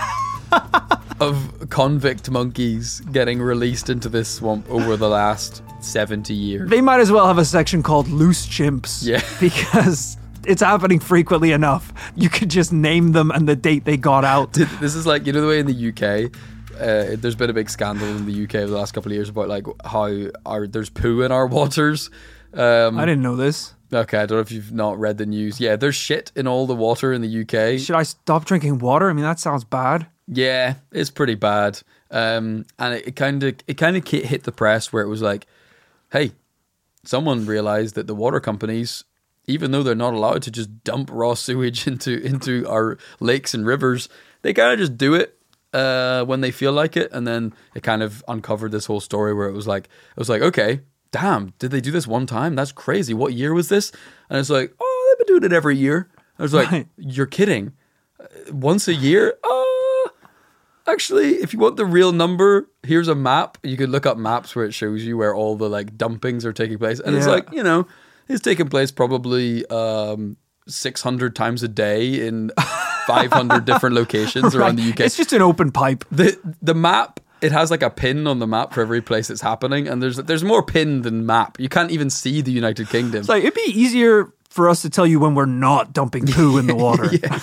of convict monkeys getting released into this swamp over the last 70 years. They might as well have a section called Loose Chimps. Yeah. Because it's happening frequently enough. You could just name them and the date they got out. This is like, you know the way in the UK, there's been a big scandal in the UK over the last couple of years about like how there's poo in our waters. I didn't know this. Okay, I don't know if you've not read the news. Yeah, there's shit in all the water in the UK. Should I stop drinking water? I mean, that sounds bad. Yeah, it's pretty bad. And it kind of hit the press where it was like, hey, someone realized that the water companies, even though they're not allowed to just dump raw sewage into our lakes and rivers, they kind of just do it when they feel like it. And then it kind of uncovered this whole story where it was like, okay, damn, did they do this one time? That's crazy. What year was this? And it's like, oh, they've been doing it every year. I was like, right. You're kidding. Once a year? Actually, if you want the real number, here's a map. You could look up maps where it shows you where all the like dumpings are taking place. And it's like, it's taking place probably 600 times a day in 500 different locations around the UK. It's just an open pipe. The map, it has like a pin on the map for every place it's happening. And there's more pin than map. You can't even see the United Kingdom. It's like, it'd be easier for us to tell you when we're not dumping poo in the water. Yeah.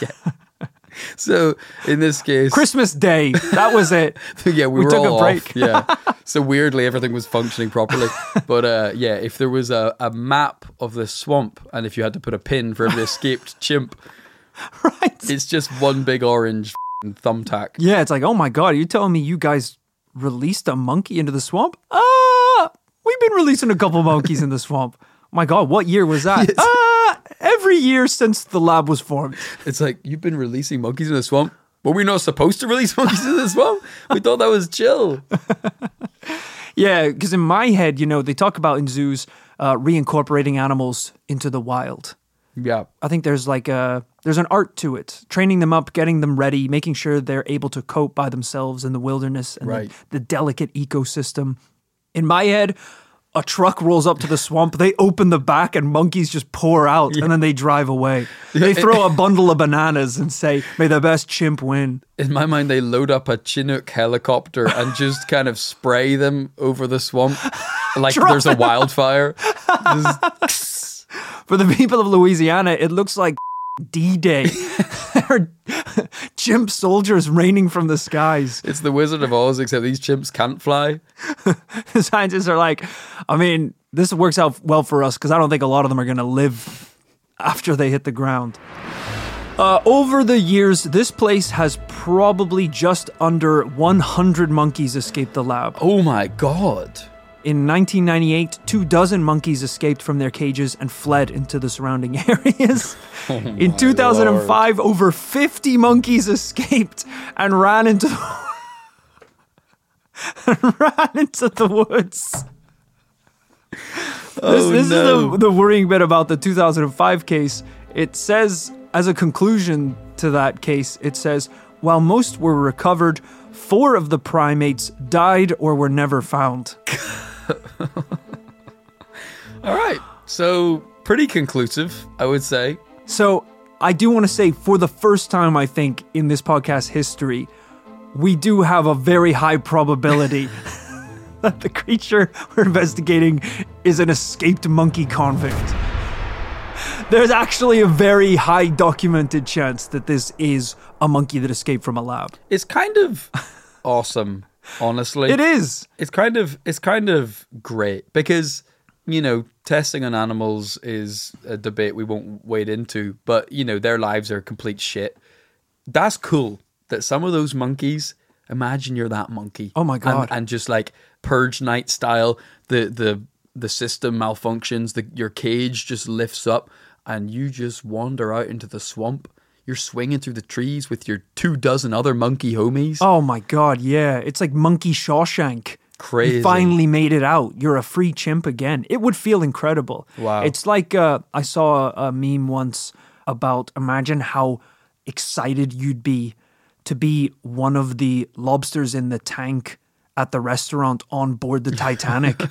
So in this case, Christmas Day, that was it. Yeah, we were took all a break. Off. Yeah. So weirdly, everything was functioning properly. But if there was a map of the swamp, and if you had to put a pin for every escaped chimp, right? It's just one big orange thumbtack. Yeah, it's like, oh my god, are you telling me you guys released a monkey into the swamp? We've been releasing a couple monkeys in the swamp. My god, what year was that? Yes. Every year since the lab was formed. It's like, you've been releasing monkeys in the swamp? Were we not supposed to release monkeys in the swamp? We thought that was chill. Yeah, because in my head, they talk about in zoos reincorporating animals into the wild. Yeah. I think there's there's an art to it. Training them up, getting them ready, making sure they're able to cope by themselves in the wilderness and the delicate ecosystem. In my head, a truck rolls up to the swamp, they open the back and monkeys just pour out and then they drive away. They throw a bundle of bananas and say, may the best chimp win. In my mind, they load up a Chinook helicopter and just kind of spray them over the swamp like there's a wildfire. For the people of Louisiana, it looks like D-Day. There are chimp soldiers raining from the skies. It's the Wizard of Oz, except these chimps can't fly. The scientists are like, I mean, this works out well for us because I don't think a lot of them are going to live after they hit the ground. Over the years, this place has probably just under 100 monkeys escaped the lab. Oh my god. In 1998, 24 monkeys escaped from their cages and fled into the surrounding areas. In 2005, Lord. Over 50 monkeys escaped and ran into the woods. This is the worrying bit about the 2005 case. It says, as a conclusion to that case, it says, while most were recovered, 4 of the primates died or were never found. All right. So, pretty conclusive, I would say. So, I do want to say, for the first time, I think, in this podcast history, we do have a very high probability that the creature we're investigating is an escaped monkey convict. There's actually a very high documented chance that this is a monkey that escaped from a lab. It's kind of awesome, honestly. It is. It's kind of great because, you know, testing on animals is a debate we won't wade into, but, you know, their lives are complete shit. That's cool that some of those monkeys, imagine you're that monkey. Oh my God. And just like Purge Night style, the system malfunctions, your cage just lifts up and you just wander out into the swamp. You're swinging through the trees with your 24 other monkey homies. Oh my God, yeah. It's like Monkey Shawshank. Crazy. You finally made it out. You're a free chimp again. It would feel incredible. Wow. It's like I saw a meme once about, imagine how excited you'd be to be one of the lobsters in the tank at the restaurant on board the Titanic.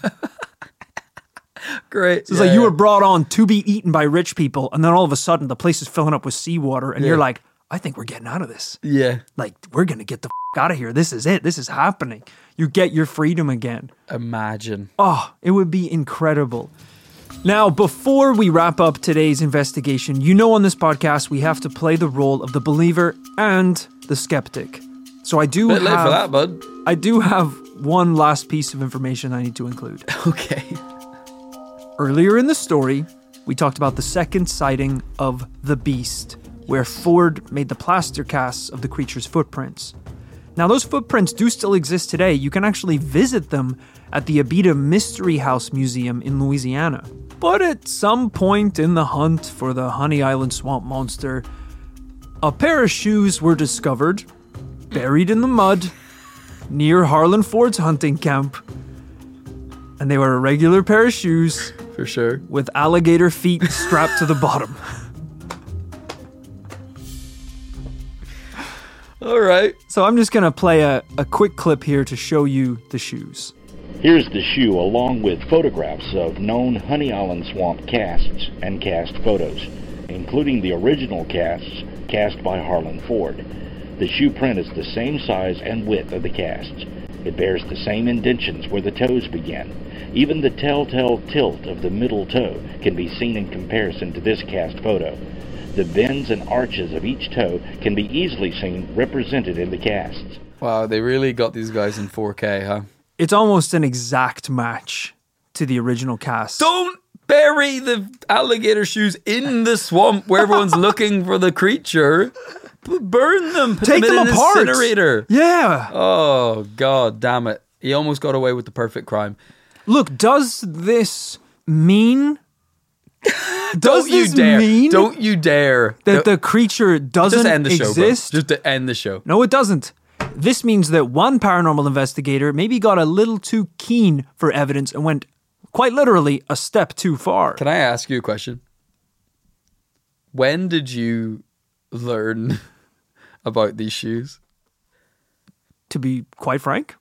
Great. So it's like you were brought on to be eaten by rich people, and then all of a sudden the place is filling up with seawater, and you're like, I think we're getting out of this. Yeah. Like, we're going to get the out of here. This is it. This is happening. You get your freedom again. Imagine. Oh, it would be incredible. Now, before we wrap up today's investigation, you know on this podcast we have to play the role of the believer and the skeptic. So I do Bit late for that, bud. I do have one last piece of information I need to include. Okay. Earlier in the story, we talked about the second sighting of the Beast, where Ford made the plaster casts of the creature's footprints. Now, those footprints do still exist today. You can actually visit them at the Abita Mystery House Museum in Louisiana. But at some point in the hunt for the Honey Island Swamp Monster, a pair of shoes were discovered, buried in the mud, near Harlan Ford's hunting camp. And they were a regular pair of shoes. For sure. With alligator feet strapped to the bottom. All right. So I'm just going to play a quick clip here to show you the shoes. Here's the shoe along with photographs of known Honey Island Swamp casts and cast photos, including the original casts cast by Harlan Ford. The shoe print is the same size and width of the casts. It bears the same indentions where the toes begin. Even the telltale tilt of the middle toe can be seen in comparison to this cast photo. The bends and arches of each toe can be easily seen represented in the casts. Wow, they really got these guys in 4K, huh? It's almost an exact match to the original cast. Don't bury the alligator shoes in the swamp where everyone's looking for the creature. Burn them. Put Take them in them an apart. incinerator. Yeah. Oh, God damn it. He almost got away with the perfect crime. Look, does this mean... Don't you dare that the creature doesn't just end the exist? Show, bro. Just to end the show. No, it doesn't. This means that one paranormal investigator maybe got a little too keen for evidence and went, quite literally, a step too far. Can I ask you a question? When did you learn about these shoes? To be quite frank,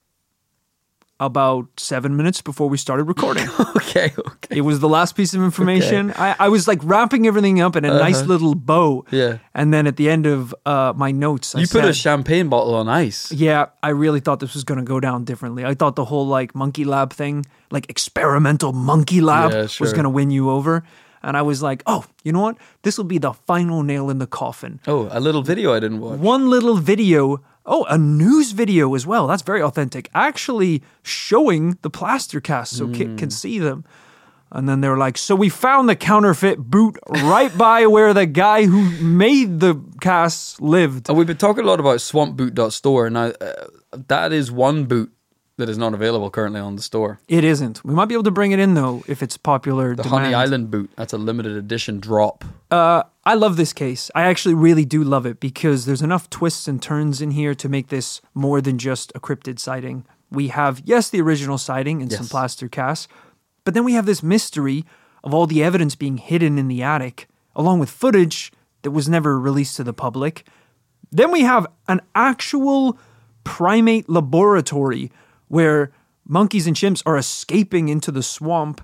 about 7 minutes before we started recording. Okay. It was the last piece of information. Okay. I was like wrapping everything up in a nice little bow. Yeah. And then at the end of my notes, I put said, a champagne bottle on ice. Yeah, I really thought this was going to go down differently. I thought the whole like monkey lab thing, like experimental monkey lab, was going to win you over. And I was like, oh, you know what? This will be the final nail in the coffin. Oh, a little video I didn't watch. One little video. Oh, a news video as well. That's very authentic. Actually showing the plaster casts so Kit can see them. And then they were like, so we found the counterfeit boot right by where the guy who made the casts lived. And we've been talking a lot about swampboot.store. Now, that is one boot that is not available currently on the store. It isn't. We might be able to bring it in, though, if it's popular The demand. Honey Island boot. That's a limited edition drop. I love this case. I actually really do love it because there's enough twists and turns in here to make this more than just a cryptid sighting. We have, yes, the original sighting and some plaster casts, but then we have this mystery of all the evidence being hidden in the attic, along with footage that was never released to the public. Then we have an actual primate laboratory where monkeys and chimps are escaping into the swamp,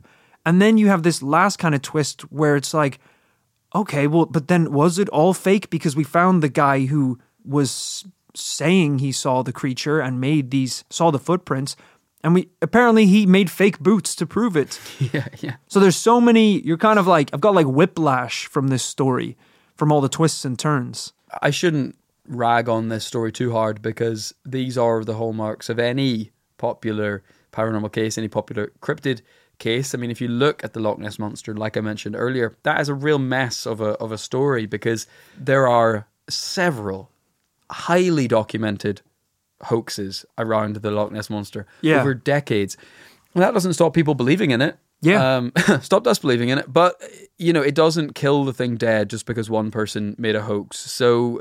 And then you have this last kind of twist where it's like, okay, well, but then was it all fake? Because we found the guy who was saying he saw the creature and saw the footprints. And apparently he made fake boots to prove it. Yeah. So there's so many, you're kind of like, I've got like whiplash from this story, from all the twists and turns. I shouldn't rag on this story too hard because these are the hallmarks of any popular paranormal case, any popular cryptid case. I mean, if you look at the Loch Ness Monster, like I mentioned earlier, that is a real mess of a story because there are several highly documented hoaxes around the Loch Ness Monster over decades. And that doesn't stop people believing in it. Yeah. Stopped us believing in it. But, it doesn't kill the thing dead just because one person made a hoax. So,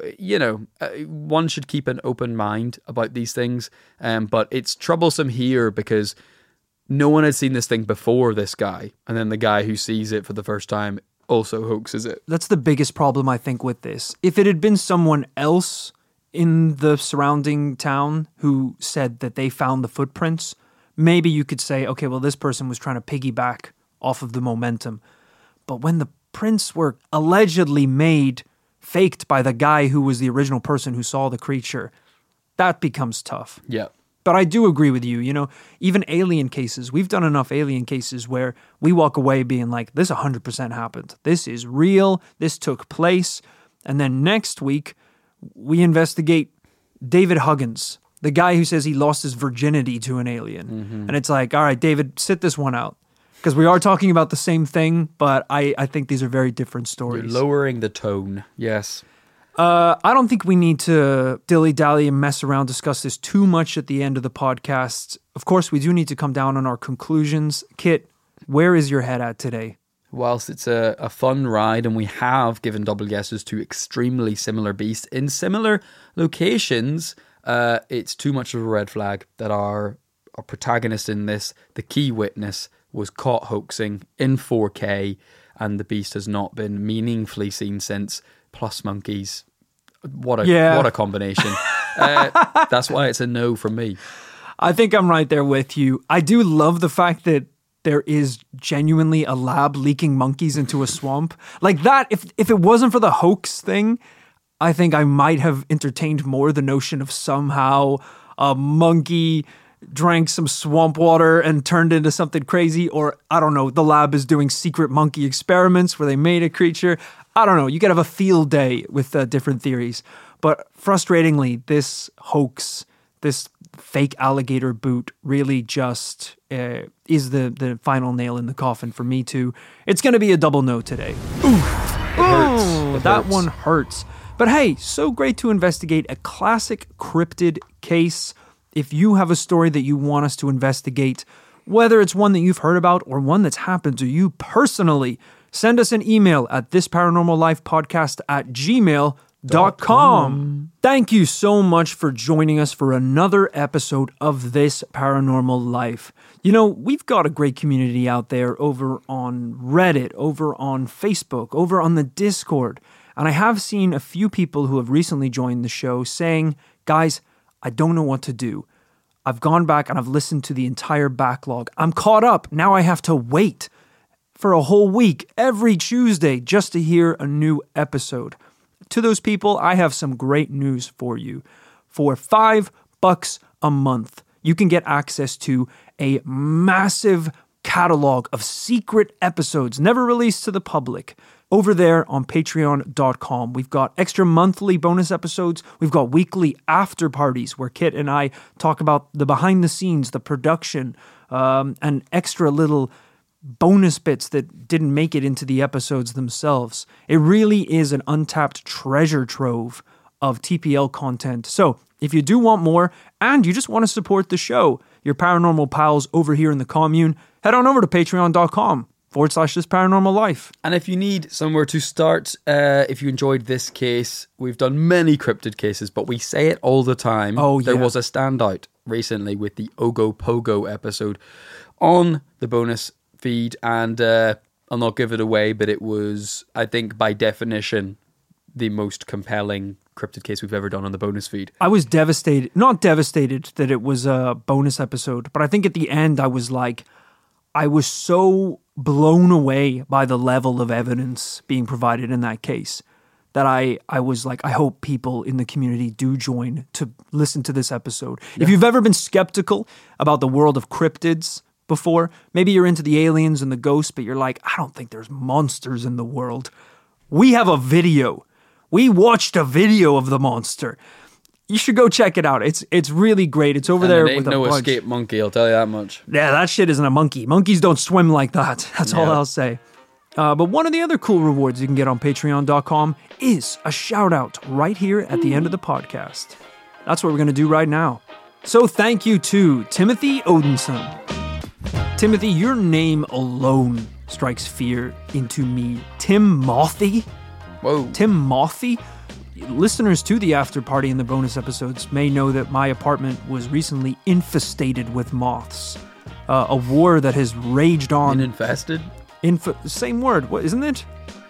one should keep an open mind about these things. But it's troublesome here because no one had seen this thing before this guy. And then the guy who sees it for the first time also hoaxes it. That's the biggest problem, I think, with this. If it had been someone else in the surrounding town who said that they found the footprints, maybe you could say, okay, well, this person was trying to piggyback off of the momentum. But when the prints were allegedly faked by the guy who was the original person who saw the creature, that becomes tough. Yeah. But I do agree with you. Even alien cases, we've done enough alien cases where we walk away being like, this 100% happened. This is real. This took place. And then next week, we investigate David Huggins, the guy who says he lost his virginity to an alien. Mm-hmm. And it's like, all right, David, sit this one out. Because we are talking about the same thing, but I think these are very different stories. You're lowering the tone, yes. I don't think we need to dilly-dally and mess around, discuss this too much at the end of the podcast. Of course, we do need to come down on our conclusions. Kit, where is your head at today? Whilst it's a fun ride and we have given double guesses to extremely similar beasts in similar locations, it's too much of a red flag that our protagonist in this, the key witness, was caught hoaxing in 4K and the beast has not been meaningfully seen since. Plus monkeys. What a combination. That's why it's a no from me. I think I'm right there with you. I do love the fact that there is genuinely a lab leaking monkeys into a swamp. Like that, if it wasn't for the hoax thing, I think I might have entertained more the notion of somehow a monkey drank some swamp water and turned into something crazy, or I don't know, the lab is doing secret monkey experiments where they made a creature. I don't know, you could have a field day with different theories. But frustratingly, this hoax, this fake alligator boot really just is the final nail in the coffin for me too. It's going to be a double no today. Oof. That one hurts. But hey, so great to investigate a classic cryptid case. If you have a story that you want us to investigate, whether it's one that you've heard about or one that's happened to you personally, send us an email at thisparanormallifepodcast@gmail.com. Thank you so much for joining us for another episode of This Paranormal Life. We've got a great community out there over on Reddit, over on Facebook, over on the Discord. And I have seen a few people who have recently joined the show saying, guys, I don't know what to do. I've gone back and I've listened to the entire backlog. I'm caught up. Now I have to wait for a whole week every Tuesday just to hear a new episode. To those people, I have some great news for you. For $5 a month, you can get access to a massive catalog of secret episodes never released to the public. Over there on patreon.com, we've got extra monthly bonus episodes. We've got weekly after parties where Kit and I talk about the behind the scenes, the production, and extra little bonus bits that didn't make it into the episodes themselves. It really is an untapped treasure trove of TPL content. So if you do want more and you just want to support the show, your paranormal pals over here in the commune, head on over to patreon.com/This Paranormal Life. And if you need somewhere to start, if you enjoyed this case, we've done many cryptid cases, but we say it all the time. Oh, yeah. There was a standout recently with the Ogopogo episode on the bonus feed, and I'll not give it away, but it was, I think, by definition, the most compelling cryptid case we've ever done on the bonus feed. I was not devastated that it was a bonus episode, but I think at the end I was like, I was so blown away by the level of evidence being provided in that case that I was like, I hope people in the community do join to listen to this episode. Yeah. If you've ever been skeptical about the world of cryptids before, maybe you're into the aliens and the ghosts, but you're like, I don't think there's monsters in the world. We have a video. We watched a video of the monster. You should go check it out. It's really great. It's over there with a bunch. Escape monkey, I'll tell you that much. Yeah, that shit isn't a monkey. Monkeys don't swim like that. That's all I'll say. But one of the other cool rewards you can get on patreon.com is a shout out right here at the end of the podcast. That's what we're going to do right now. So thank you to Timothy Odinson. Timothy, your name alone strikes fear into me. Tim Mothy? Whoa. Tim Mothy? Listeners to the after party and the bonus episodes may know that my apartment was recently infestated with moths. A war that has raged on. Infested? Same word, what isn't it?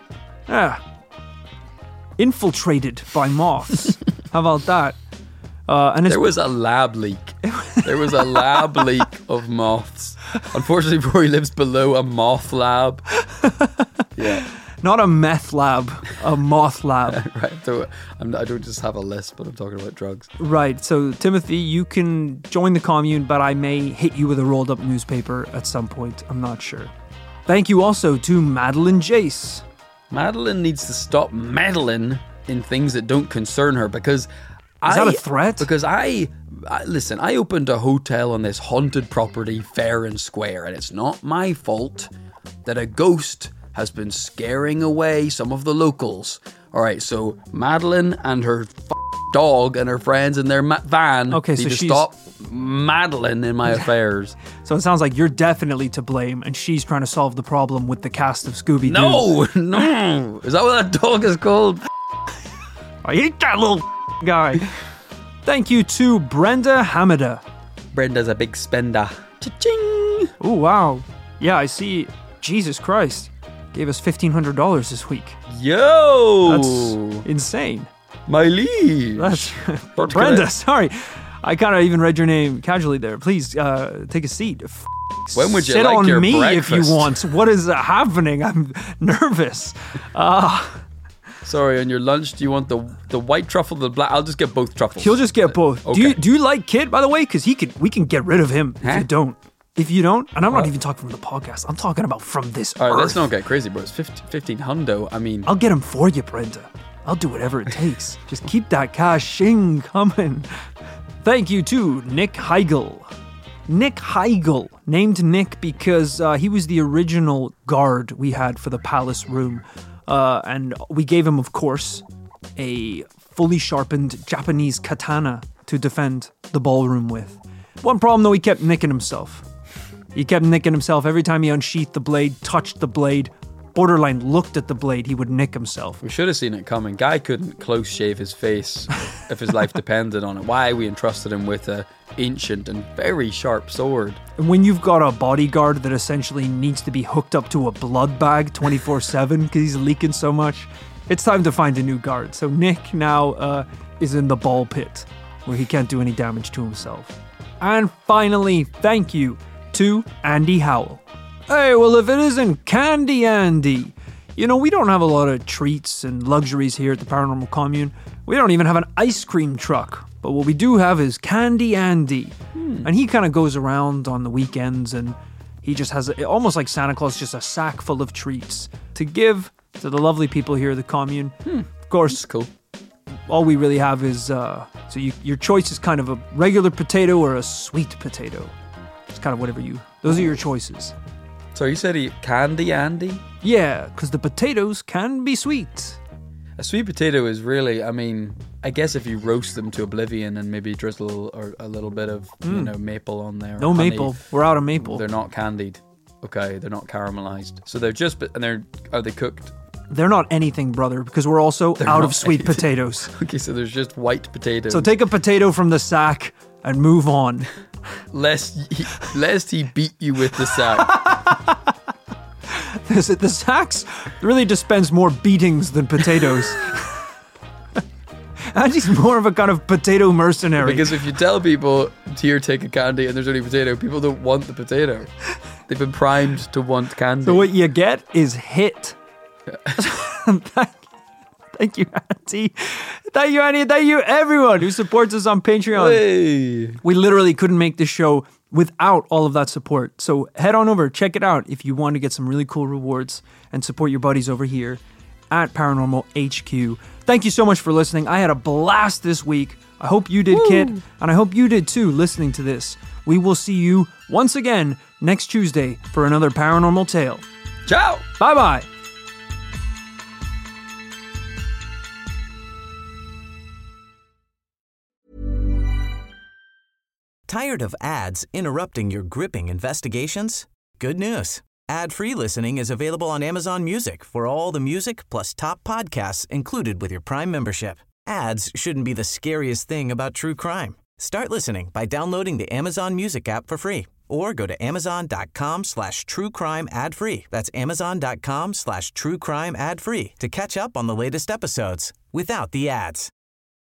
Infiltrated by moths. How about that? And there was a lab leak. There was a lab leak of moths. Unfortunately, Rory lives below a moth lab. Yeah. Not a meth lab, a moth lab. Right. So I don't just have a list, but I'm talking about drugs. Right. So, Timothy, you can join the commune, but I may hit you with a rolled up newspaper at some point. I'm not sure. Thank you also to Madeline Jace. Madeline needs to stop meddling in things that don't concern her because... Is that a threat? Because listen, I opened a hotel on this haunted property fair and square, and it's not my fault that a ghost has been scaring away some of the locals. All right, so Madeline and her dog and her friends in their van need to stop meddling in my affairs. So it sounds like you're definitely to blame, and she's trying to solve the problem with the cast of Scooby-Doo. No! Is that what that dog is called? I hate that little guy. Thank you to Brenda Hamida. Brenda's a big spender. Cha-ching! Oh, wow. Yeah, I see. Jesus Christ. Gave us $1,500 this week. Yo! That's insane. My lead. That's Brenda, sorry. I kind of even read your name casually there. Please take a seat. When would you sit like on your me breakfast? If you want. What is happening? I'm nervous. Sorry, on your lunch, do you want the white truffle, the black? I'll just get both truffles. He'll just get both. Okay. Do you like Kit, by the way? Because we can get rid of him if you don't. If you don't, and I'm not even talking from the podcast, I'm talking about from this All right, earth. let's not get crazy, bro. It's 15 hundo. I mean... I'll get him for you, Brenda. I'll do whatever it takes. Just keep that cash-ing coming. Thank you to Nick Heigl. Nick Heigl, named Nick because he was the original guard we had for the palace room. And we gave him, of course, a fully sharpened Japanese katana to defend the ballroom with. One problem, though, he kept nicking himself. He kept nicking himself every time he unsheathed the blade, touched the blade, borderline looked at the blade, he would nick himself. We should have seen it coming. Guy couldn't close shave his face if his life depended on it. Why we entrusted him with an ancient and very sharp sword. And when you've got a bodyguard that essentially needs to be hooked up to a blood bag 24/7 because he's leaking so much, it's time to find a new guard. So Nick now is in the ball pit where he can't do any damage to himself. And finally, thank you to Andy Howell. Hey, well, if it isn't Candy Andy. You know, we don't have a lot of treats and luxuries here at the Paranormal Commune. We don't even have an ice cream truck. But what we do have is Candy Andy. And he kind of goes around on the weekends and he just has, almost like Santa Claus, just a sack full of treats to give to the lovely people here at the commune. Of course, that's cool. All we really have is, your choice is kind of a regular potato or a sweet potato. It's kind of whatever those are your choices. So you said Candy Andy? Yeah, because the potatoes can be sweet. A sweet potato is really, I mean, I guess if you roast them to oblivion and maybe drizzle or a little bit of, maple on there. No honey, maple. We're out of maple. They're not candied. Okay, they're not caramelized. So they're just, are they cooked? They're not anything, brother, because we're also out of sweet potatoes. Okay, so there's just white potatoes. So take a potato from the sack and move on. Lest he beat you with the sack. The sacks really dispense more beatings than potatoes. Andy's more of a kind of potato mercenary. Because if you tell people, here, take a candy, and there's only potato, people don't want the potato. They've been primed to want candy. So what you get is hit. Thank you, Andy. Thank you, Andy. Thank you, everyone who supports us on Patreon. Hey. We literally couldn't make this show without all of that support. So head on over, check it out if you want to get some really cool rewards and support your buddies over here at Paranormal HQ. Thank you so much for listening. I had a blast this week. I hope you did, Kit, and I hope you did too, listening to this. We will see you once again next Tuesday for another paranormal tale. Ciao. Bye-bye. Tired of ads interrupting your gripping investigations? Good news. Ad-free listening is available on Amazon Music for all the music plus top podcasts included with your Prime membership. Ads shouldn't be the scariest thing about true crime. Start listening by downloading the Amazon Music app for free or go to amazon.com/truecrime ad-free. That's amazon.com/truecrime ad-free to catch up on the latest episodes without the ads.